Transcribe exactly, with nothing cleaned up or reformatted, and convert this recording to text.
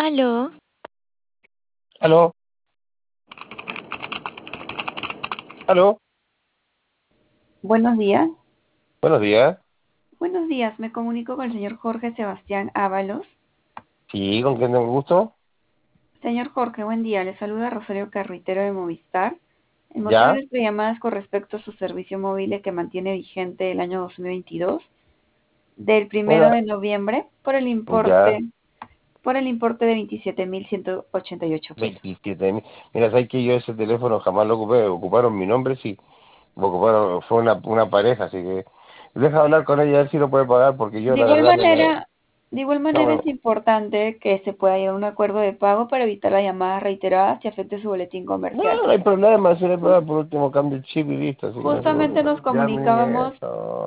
Aló, Aló, aló, buenos días. buenos días. Buenos días, me comunico con el señor Jorge Sebastián Ábalos. Sí, ¿con quién tengo el gusto? Señor Jorge, buen día. Le saluda Rosario Carritero de Movistar. El motivo de ¿Ya? nuestra llamada es con respecto a su servicio móvil que mantiene vigente el año dos mil veintidós, del primero Bueno, de noviembre, por el ya, importe, por el importe de veintisiete mil ciento ochenta y ocho pesos. veintisiete mil. Mira, sabes que yo ese teléfono jamás lo ocupé, ocuparon mi nombre, sí. Me ocuparon, fue una, una pareja, así que deja hablar con ella a ver si lo puede pagar, porque yo De la igual verdad no me... manera, de igual No manera me es importante que se pueda llegar a un acuerdo de pago para evitar las llamadas reiteradas y afecte su boletín no, comercial. no hay problema, si no hay problema, por último cambio el chip y listo, así que no se Justamente preocupe. nos Ya, mi niñez, comunicábamos no.